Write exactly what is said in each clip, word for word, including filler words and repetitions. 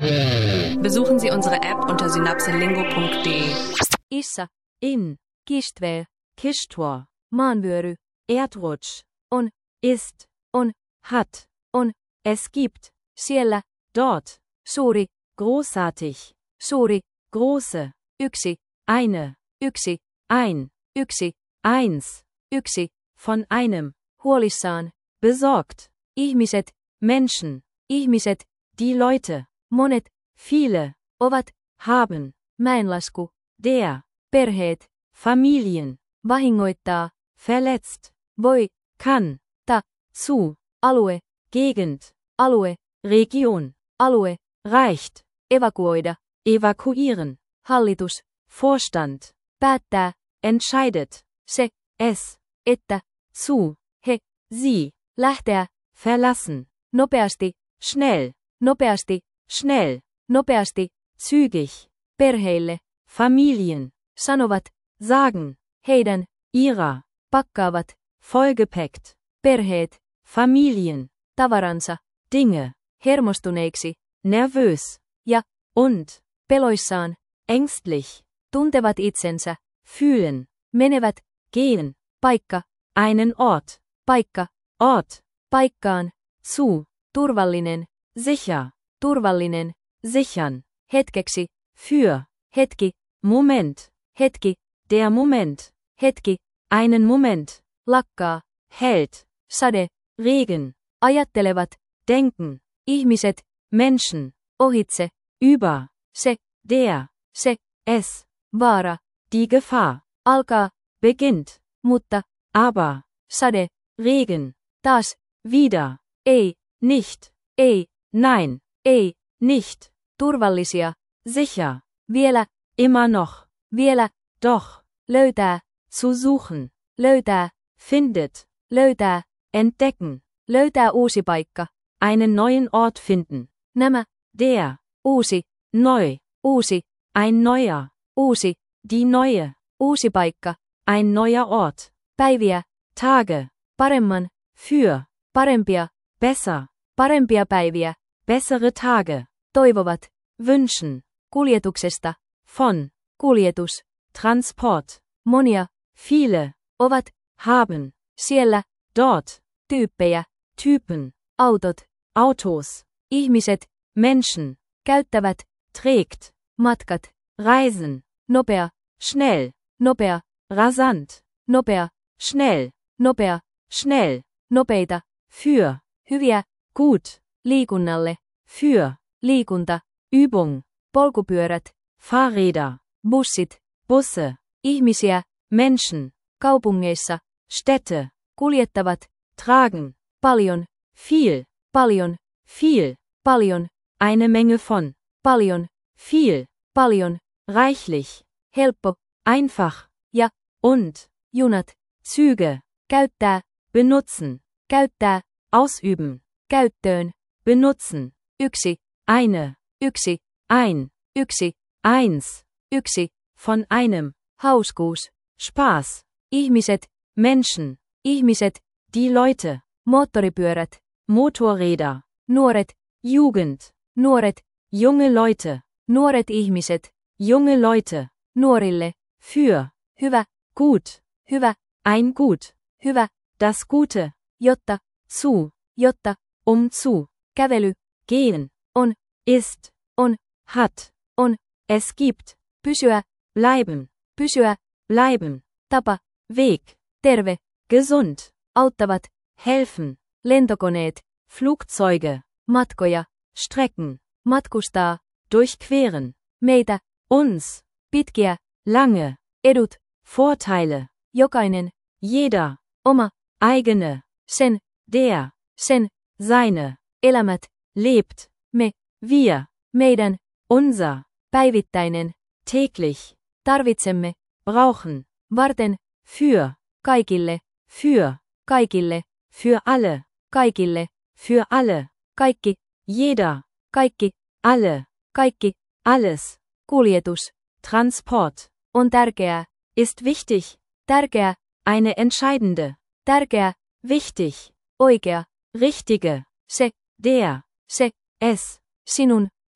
Besuchen Sie unsere App unter synapselingo punkt de. Issä, in, Kistvee, Kishtor, Maanvyöry, Erdrutsch, on, ist, on, hat, on, es gibt, siellä, dort, suuri, großartig, suuri, große, yksi, eine, yksi, ein, yksi, eins, yksi, von einem, huolissaan, besorgt, ihmiset, Menschen, ihmiset, die Leute, monet, viele, ovat, haben, mäenlasku, der, perheet, Familien, vahingoittaa, verletzt, voi, kann, ta, zu, alue, Gegend, alue, Region, alue, reicht, evakuoida, evakuieren, hallitus, Vorstand, päättää, entscheidet, se, es, että, zu, he, sie, lähteä, verlassen, nopeasti, schnell, nopeasti, schnell, nopeasti, zügig, perheille, Familien, sanovat, sagen, heidän, ihrer, pakkaavat, vollgepackt, perheet, Familien, tavaransa, Dinge, hermostuneiksi, nervös, ja, und, peloissaan, ängstlich, tuntevat itsensä, fühlen, menevät, gehen, paikka, einen Ort, paikka, Ort, paikkaan, zu, turvallinen, sicher, turvallinen, sichern, hetkeksi, für, hetki, Moment, hetki, der Moment, hetki, einen Moment, lakkaa, hält, sade, Regen, ajattelevat, denken, ihmiset, Menschen, ohitse, über, se, der, se, es, vaara, die Gefahr, alkaa, beginnt, mutta, aber, sade, Regen, taas, wieder, ei, nicht, ei, nein, ei, nicht, turvallisia, sicher, vielä, immer noch, vielä, doch, löytää, zu suchen, löytää, findet, löytää, entdecken, löytää uusi paikka, einen neuen Ort finden, nämä, der, uusi, neu, uusi, ein neuer, uusi, die neue, uusi paikka, ein neuer Ort, päiviä, Tage, paremman, für, parempia, besser, parempia päiviä, bessere Tage, toivovat, wünschen, kuljetuksesta, von, kuljetus, Transport, monia, viele, ovat, haben, siellä, dort, tyyppejä, Typen, autot, Autos, ihmiset, Menschen, käyttävät, trägt, matkat, reisen, nopea, schnell, nopea, rasant, nopea, schnell, nopea, schnell, nopeita, für, hyviä, gut, liikunnalle, für, liikunta, Übung, polkupyörät, Fahrräder, bussit, Busse, ihmisiä, Menschen, kaupungeissa, Städte, kuljettavat, tragen, paljon, viel, paljon, viel, paljon, eine Menge von, paljon, viel, paljon, reichlich, helppo, einfach, ja, und, junat, Züge, käyttää, benutzen, käyttää, ausüben, käyttöön, benutzen, yksi, eine, yksi, ein, yksi, eins, yksi, von einem, hauskuus, Spaß, ihmiset, Menschen, ihmiset, die Leute, moottoripyörät, Motorräder, nuoret, Jugend, nuoret, junge Leute, nuoret ihmiset, junge Leute, nuorille, für, hyvä, gut, hyvä, ein gut, hyvä, das Gute, jotta, zu, jotta, um zu, kävely, gehen, on, ist, on, hat, on, es gibt, pysyä, bleiben, pysyä, bleiben, tapa, Weg, terve, gesund, auttavat, helfen, lentokoneet, Flugzeuge, matkoja, Strecken, matkustaa, durchqueren, meitä, uns, pitkiä, lange, edut, Vorteile, jokainen, jeder, oma, eigene, sen, der, sen, seine, elämät, lebt, me, wir, meidän, unser, päivittäinen, täglich, tarvitsemme, brauchen, varten, für, kaikille, für, kaikille, für alle, kaikille, für alle, kaikki, jeder, kaikki, alle, kaikki, alles, kuljetus, Transport, on tärkeää, ist wichtig, tärkeä, eine entscheidende, tärkeä, wichtig, oikea, richtige, se, der, se, es, sinun,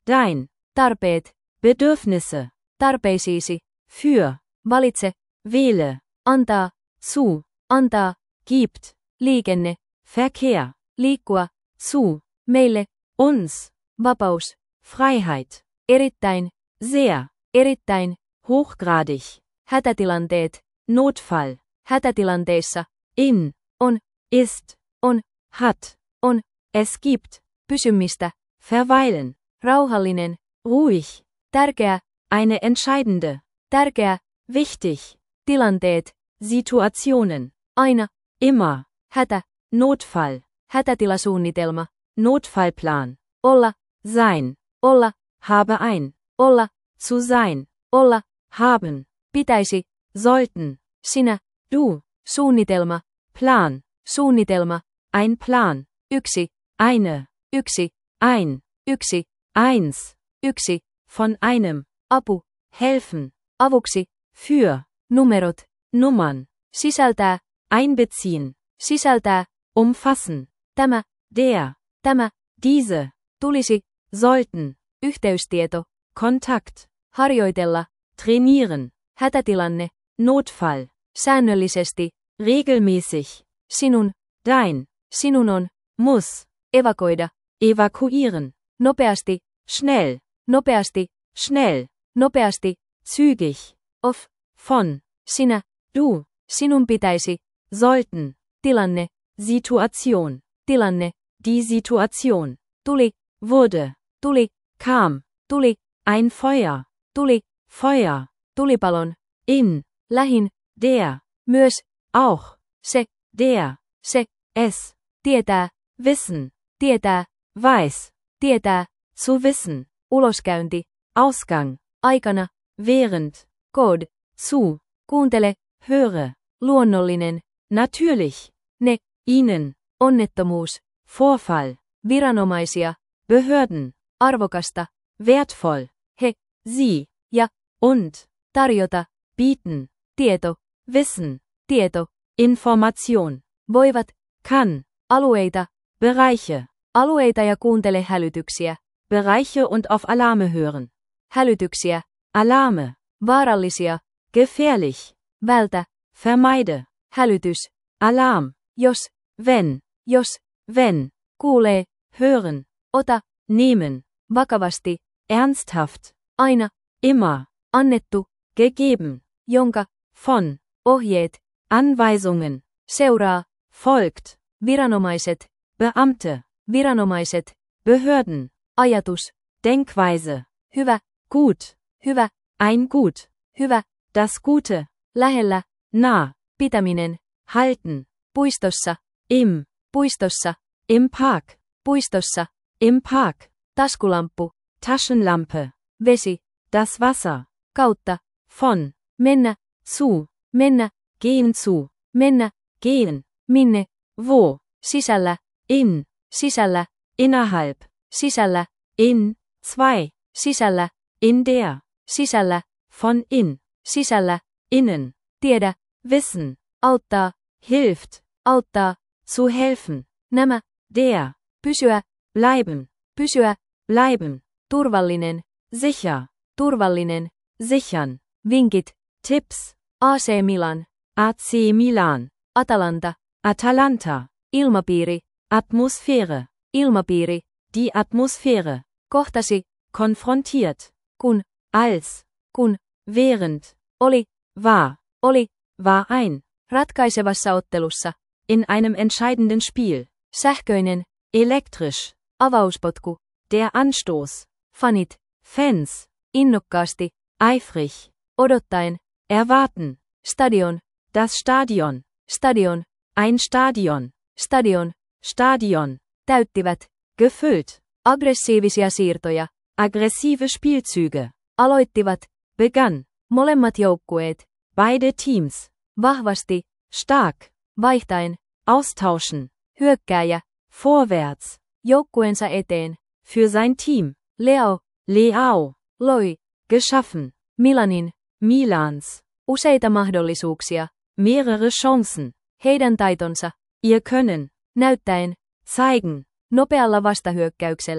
dein, tarpeet, Bedürfnisse, tarpeisiisi, für, valitse, wähle, antaa, zu, antaa, gibt, liikenne, Verkehr, liikkua, zu, meille, uns, vapaus, Freiheit, erittäin, sehr, erittäin, hochgradig, hätätilanteet, Notfall, hätätilanteissa, in, on, ist, on, hat, on, es gibt, pysymistä, verweilen, rauhallinen, ruhig, tärkeä, eine entscheidende, tärkeä, wichtig, tilanteet, Situationen, aina, immer, hätä, Notfall, hätätilasuunnitelma, Notfallplan, olla, sein, olla, habe ein, olla, zu sein, olla, haben, pitäisi, sollten, sinä, du, suunnitelma, Plan, suunnitelma, ein Plan, yksi, eine, yksi, ein, yksi, eins, yksi, von einem, apu, helfen, avuksi, für, numerot, Nummern, sisältää, einbeziehen, sisältää, umfassen, tämä, der, tämä, diese, tulisi, sollten, yhteystieto, Kontakt, harjoitella, trainieren, hätätilanne, Notfall, säännöllisesti, regelmäßig, sinun, dein, sinun on, muss, evakuoida, evakuieren, nopeasti, schnell, nopeasti, schnell, nopeasti, zügig, of, von, sinä, du, sinun pitäisi, sollten, tilanne, Situation, tilanne, die Situation, tuli, wurde, tuli, kam, tuli, ein Feuer, tuli, Feuer, tulipalon, in, lähin, der, myös, auch, se, der, se, es, tietää, wissen, tietää, weiß, tietää, zu wissen, uloskäynti, Ausgang, aikana, während, code, zu, kuuntele, höre, luonnollinen, natürlich, ne, ihnen, onnettomuus, Vorfall, viranomaisia, Behörden, arvokasta, wertvoll, he, sie, ja, und, tarjota, bieten, tieto, wissen, tieto, Information, voivat, kann, alueita, Bereiche, alueita ja kuuntele hälytyksiä, Bereiche und auf Alarme hören, hälytyksiä, Alarme, vaarallisia, gefährlich, vältä, vermeide, hälytys, Alarm, jos, wenn, jos, wenn, kuulee, hören, ota, nehmen, vakavasti, ernsthaft, aina, immer, annettu, gegeben, jonka, von, ohjeet, Anweisungen, seuraa, folgt, viranomaiset, Beamte, viranomaiset, Behörden, ajatus, Denkweise, hyvä, gut, hyvä, ein gut, hyvä, das Gute, lähellä, nah, pitäminen, halten, puistossa, im, puistossa, im Park, puistossa, im Park, taskulamppu, Taschenlampe, vesi, das Wasser, kautta, von, mennä, zu, mennä, gehen zu, mennä, gehen, minne, wo, sisällä, in, sisällä, innerhalb, sisällä, in, zwei, sisällä, in der, sisällä, von in, sisällä, innen, tiedä, wissen, auttaa, hilft, auttaa, zu helfen, nämä, der, pysyä, bleiben, pysyä, bleiben, turvallinen, sicher, turvallinen, sichern, vinkit, tips, A C Milan, A C Milan, Atalanta, Atalanta, ilmapiiri, Atmosphäre, ilmapiiri, die Atmosphäre, kohtasi, konfrontiert, kun, als, kun, während, oli, war, oli, war ein, ratkaisevassa ottelussa, in einem entscheidenden Spiel, sähköinen, elektrisch, avauspotku, der Anstoß, fanit, Fans, innokkaasti, eifrig, odottaen, erwarten, Stadion, das Stadion, Stadion, ein Stadion, Stadion, Stadion, täyttivät, gefüllt, aggressiivisia siirtoja, aggressive Spielzüge, aloittivat, begann, molemmat joukkueet, beide Teams, vahvasti, stark, vaihtaen, austauschen, hyökkääjä, vorwärts, joukkueensa eteen, für sein Team, Leao, Leao, loi, geschaffen, Milanin, Milans, useita mahdollisuuksia, mehrere Chancen, heidän taitonsa, ihr Können, näyttäen, zeigen, nopealla vastahyökkäyksellä,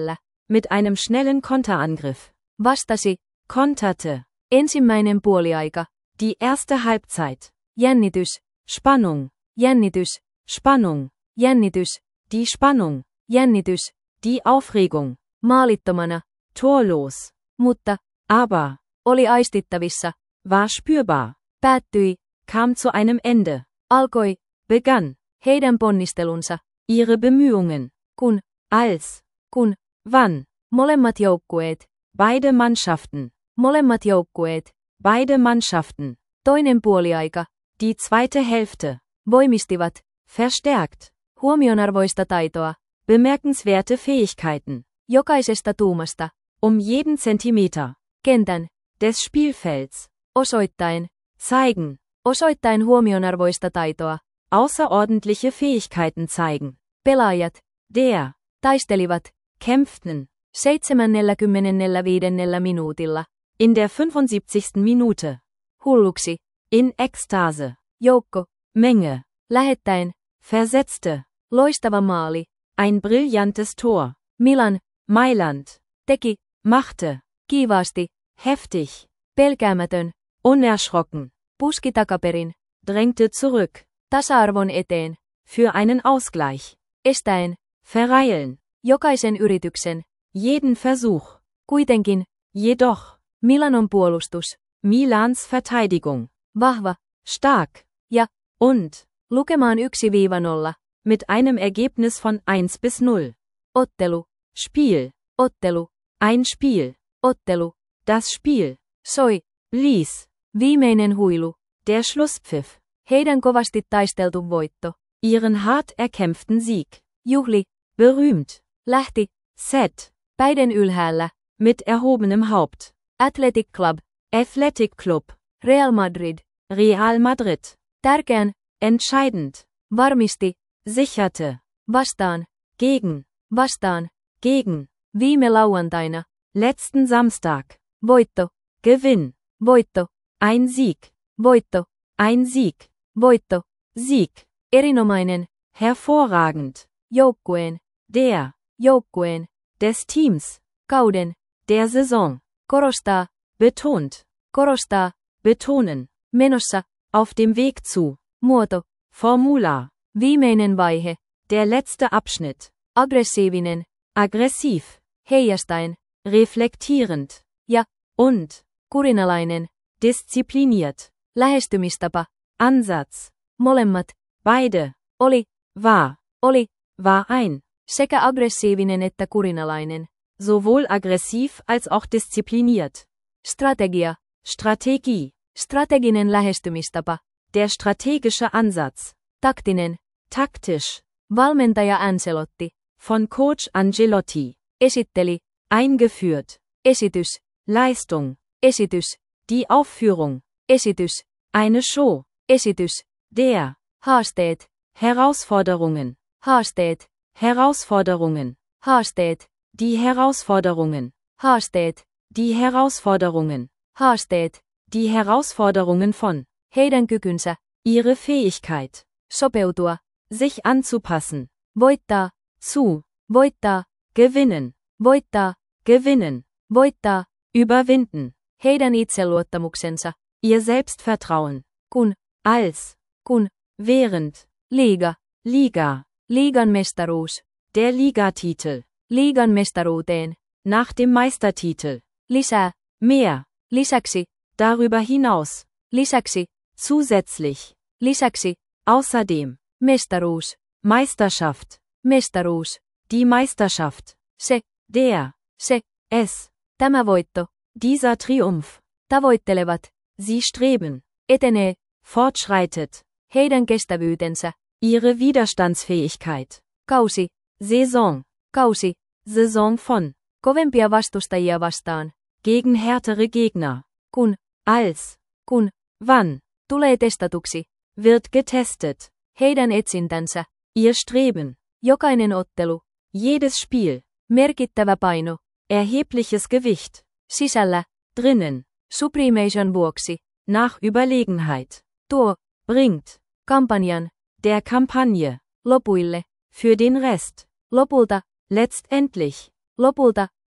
Mit einem schnellen Konterangriff. Vastasi. Konterte. Ensimmäinen puoliaika. Die erste Halbzeit. Jännitys. Spannung. Jännitys. Spannung. Jännitys. Die Spannung. Jännitys. Die Aufregung. Maalittomana. Torlos. Mutta. Aber. Oli aistittavissa. War spürbar. Päättyi. Kam zu einem Ende. Alkoi. Begann. Heidän ponnistelunsa. Ihre Bemühungen. Kun. Als. Kun. Wann. Molemmat joukkueet. Beide Mannschaften. Molemmat joukkueet. Beide Mannschaften. Toinen puoliaika. Die zweite Hälfte. Voimistivat. Verstärkt. Huomionarvoista taitoa. Bemerkenswerte Fähigkeiten. Jokaisesta tuumasta. Um jeden Zentimeter. Kentän. Des Spielfelds. Osoittaen. Zeigen. Osoittaen huomionarvoista taitoa. Außerordentliche Fähigkeiten zeigen. Pelaajat. Der. Taistelivat. Kämpften. seitsemänkymmentäviisi minuutilla. In der fünfundsiebzigsten Minute. Hulluksi. In Ekstase. Joukko. Menge. Lähettäen. Versetzte. Loistava maali. Ein brillantes Tor. Milan. Mailand. Teki. Machte. Kiivaasti. Heftig. Pelkäämätön. Unerschrocken. Puski takaperin. Drängte zurück. Tasa-arvon eteen. Für einen Ausgleich. Estäen. Verreilen. Jokaisen yrityksen. Jeden Versuch. Kuitenkin. Jedoch. Milanon puolustus. Milans Verteidigung. Vahva. Stark. Ja. Und. Lukemaan yksi nolla. Mit einem Ergebnis von eins bis null. Ottelu. Spiel. Ottelu. Ein Spiel. Ottelu. Das Spiel. Soi. Blies. Viimeinen huilu. Der Schlusspfiff. Heidän kovasti taisteltu voitto. Ihren hart erkämpften Sieg. Juhli. Berühmt. Lähti. Set. Päiden ylhäällä. Mit erhobenem Haupt. Athletic Club. Athletic Club. Real Madrid. Real Madrid. Tärkeän. Entscheidend. Varmisti. Sicherte. Vastaan. Gegen. Vastaan. Gegen. Viime lauantaina. Letzten Samstag. Voitto. Gewinn. Voitto. Ein Sieg. Voitto. Ein Sieg. Voitto. Sieg. Erinomainen. Hervorragend. Joukkueen. Der. Joukkueen. Des Teams. Kauden. Der Saison. Korostaa. Betont. Korostaa. Betonen. Menossa. Auf dem Weg zu. Muoto. Formula. Viimeinen vaihe. Der letzte Abschnitt. Aggressiivinen. Aggressiv. Heijastaen. Reflektierend. Ja. Und. Kurinalainen. Diszipliniert. Lähestymistapa. Ansatz. Molemmat. Beide. Oli. War. Oli. War ein. Sekä aggressiivinen että kurinalainen. Sowohl aggressiv als auch diszipliniert. Strategia. Strategie. Strateginen lähestymistapa. Der strategische Ansatz. Taktinen. Taktisch. Valmentaja Ancelotti. Von Coach Ancelotti. Esitteli. Eingeführt. Esitys. Leistung. Esitys. Die Aufführung. Esitys. Eine Show. Esitys. Der. Haasteet. Herausforderungen. Haasteet. Herausforderungen. Haasteet. Die Herausforderungen. Haasteet. Die Herausforderungen. Haasteet. Die Herausforderungen von. Heidän kykynsä. Ihre Fähigkeit. Sopeutua. Sich anzupassen. Voittaa. Zu. Voittaa. Gewinnen. Voittaa. Gewinnen. Voittaa. Überwinden. Heidän itseluottamuksensa. Ihr Selbstvertrauen. Kun. Als. Kun. Während. Liga. Liga. Liigan mestaruus. Der Ligatitel. Liigan mestaruuteen. Nach dem Meistertitel. Lisää. Mehr. Lisäksi. Darüber hinaus. Lisäksi. Zusätzlich. Lisäksi. Außerdem. Mestaruus. Meisterschaft. Mestaruus. Die Meisterschaft. Se. Der. Se. Es. Tämä voitto. Dieser Triumph. Tavoittelevat. Sie streben. Etenee. Fortschreitet. Heidän kestävyytensä. Ihre Widerstandsfähigkeit. Kausi. Saison. Kausi. Saison von. Kovempia vastustajia vastaan. Gegen härtere Gegner. Kun. Als. Kun. Wann. Tulee testatuksi. Wird getestet. Heidän etsintänsä. Ihr Streben. Jokainen ottelu. Jedes Spiel. Merkittävä paino. Erhebliches Gewicht. Sisällä. Drinnen. Sublimation vuoksi. Nach Überlegenheit. Tuo. Bringt. Kampanjan. Der Kampagne. Lopuille. Für den Rest. Lopulta. Letztendlich. Lopulta.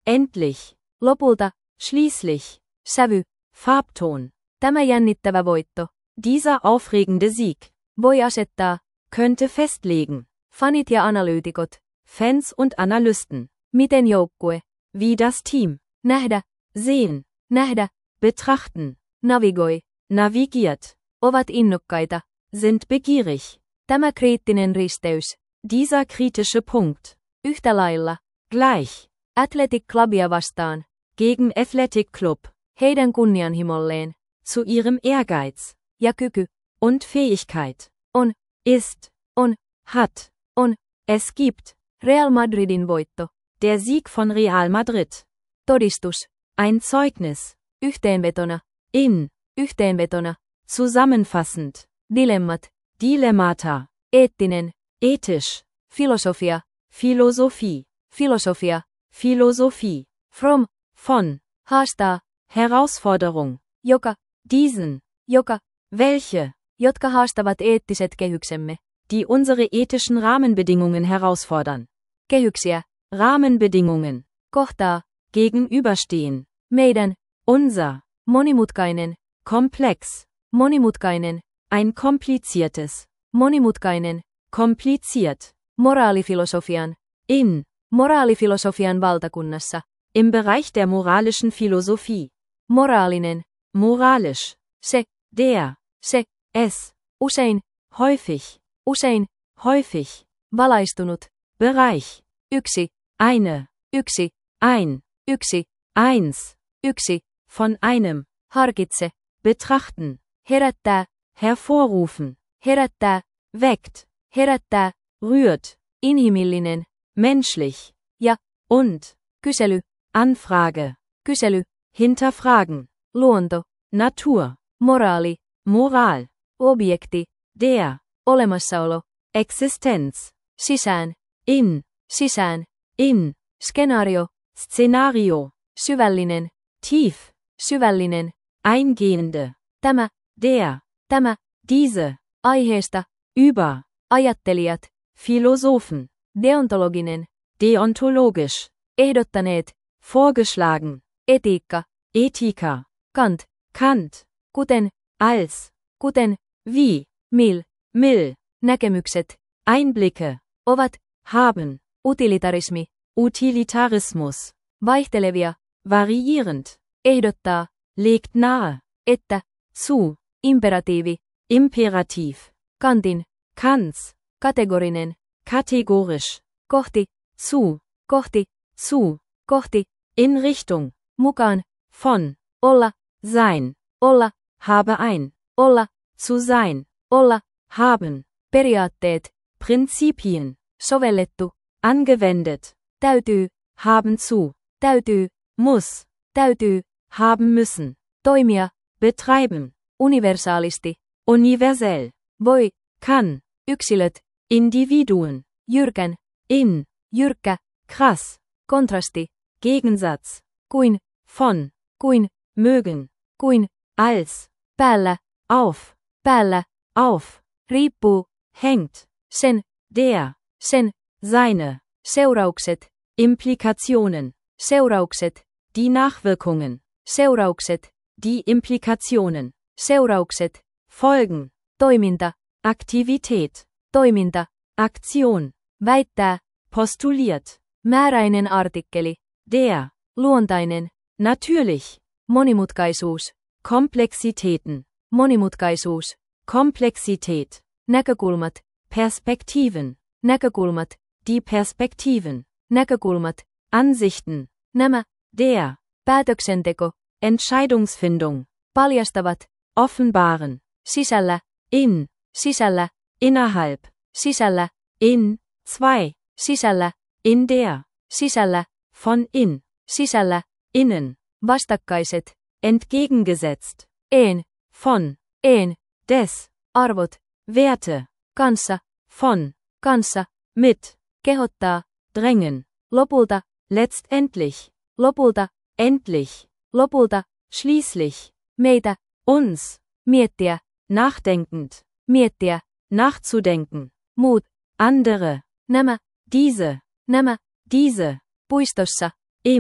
endlich, lopulta, schließlich, sävy, Farbton, tämä jännittävä voitto, dieser aufregende Sieg, voi asettaa, könnte festlegen, fanit ja analyytikot, Fans und Analysten, miten joukkue, wie das Team, nähdä, sehen, nähdä, betrachten, navigoi, navigiert, ovat innokkaita, sind begierig, tämä kriittinen risteys, dieser kritische Punkt, yhtä lailla, gleich, Athletic Clubia vastaan, gegen Athletic Club, heidän kunnianhimolleen, zu ihrem Ehrgeiz, ja kyky, und Fähigkeit, on, ist, on, hat, on, es gibt, Real Madridin voitto, der Sieg von Real Madrid, todistus, ein Zeugnis, yhteenvetona, in, yhteenvetona, zusammenfassend, dilemmat, dilemmata, eettinen, ethisch, filosofia, Philosophie, filosofia, Philosophie, from, von, haastaa, Herausforderung, joka, diesen, joka, welche, jotka haastavat eettiset kehyksemme, die unsere ethischen Rahmenbedingungen herausfordern. Kehyksiä, Rahmenbedingungen, kohtaa, gegenüberstehen, meidän, unser, monimutkainen, komplex, monimutkainen, ein kompliziertes, monimutkainen, kompliziert, moraalifilosofian, in, moraalifilosofian valtakunnassa, im Bereich der moralischen Philosophie, moraalinen, moralisch, se, der, se, es, usein, häufig, usein, häufig, valaistunut, Bereich, yksi, eine, yksi, ein, yksi, eins, yksi, von einem, harkitse, betrachten, herättää, hervorrufen, herättää, weckt, herättää, rührt, inhimillinen, menschlich, ja, und, kysely, Anfrage, kysely, hinterfragen, luonto, Natur, moraali, Moral, objekti, der, olemassaolo, Existenz, sisään, in, sisään, in, skenaario, Szenario, syvällinen, tief, syvällinen, eingehende, tämä, der, tämä, diese, aiheesta, über, ajattelijat, Philosophen, deontologinen, deontologisch, ehdottaneet, vorgeschlagen, etiikka, Ethiker, Kant, Kant, kuten, als, kuten, wie, mil, mill, näkemykset, Einblicke, ovat, haben, utilitarismi, Utilitarismus, vaihtelevia, variierend, ehdottaa, legt nahe, että, zu, imperatiivi, imperativ, Kantin, Kants, kategorinen, kategorisch, kohti, zu, kohti, zu, kohti, in Richtung, mukaan, von, olla, sein, olla, habe ein, olla, zu sein, olla, haben, periaatteet, Prinzipien, sovellettu, angewendet, täytyy, haben zu, täytyy, muss, täytyy, haben müssen, toimia, betreiben, universaalisti, universell, voi, kann, yksilöt, Individuen, jyrkän, in, jyrkkä, krass, kontrasti, Gegensatz, kuin, von, kuin, mögen, kuin, als, päällä, auf, päällä, auf, riippuu, hängt, sen, der, sen, seine, seuraukset, Implikationen, seuraukset, die Nachwirkungen, seuraukset, die Implikationen, seuraukset, Folgen, toiminta, Aktivität, toiminta, Aktion, väittää, postuliert, määräinen artikkeli, der, luontainen, natürlich, monimutkaisuus, Komplexitäten, monimutkaisuus, Komplexität, näkökulmat, Perspektiven, näkökulmat, die Perspektiven, näkökulmat, Ansichten, nämä, der, päätöksenteko, Entscheidungsfindung, paljastavat, offenbaren, sisällä, in, sisällä, innerhalb, sisällä, in, zwei, sisällä, in der, sisällä, von in, sisällä, innen, vastakkaiset, entgegengesetzt, en, von, en, des, arvot, Werte, kanssa, von, kanssa, mit, kehottaa, drängen, lopulta, letztendlich, lopulta, endlich, lopulta, schließlich, meitä, uns, miettiä, nachdenkend, miettiä, nachzudenken, muut, andere, nämä, diese, nämä, diese, puistossa, im,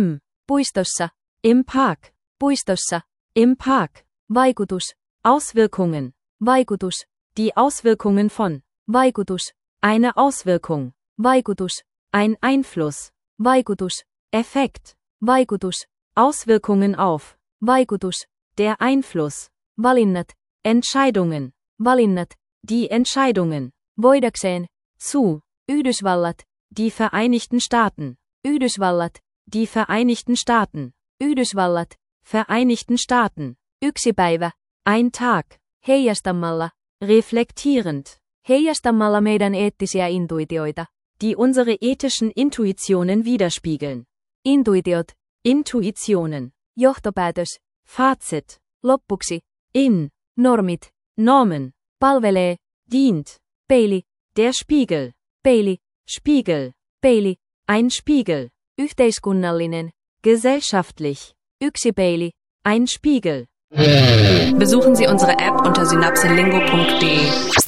puistossa, im Park, puistossa, im Park, vaikutus, Auswirkungen, vaikutus, die Auswirkungen von, vaikutus, eine Auswirkung, vaikutus, ein Einfluss, vaikutus, Effekt, vaikutus, Auswirkungen auf, vaikutus, der Einfluss, valinnat, Entscheidungen, valinnat, die Entscheidungen, voidakseen, zu, Yhdysvallat, die Vereinigten Staaten, Yhdysvallat, die Vereinigten Staaten, Yhdysvallat, Vereinigten Staaten, yksi päivä, ein Tag, heijastamalla, reflektierend, heijastamalla meidän eettisiä intuitioita, die unsere ethischen Intuitionen widerspiegeln. Intuitiot, Intuitionen, johtopäätös, Fazit, loppuksi, in, normit, Normen, palvelee, dient, peili, der Spiegel, peili, Spiegel, peili, ein Spiegel, yhteiskunnallinen, gesellschaftlich, yksi peili, ein Spiegel. Besuchen Sie unsere App unter synapselingo punkt de.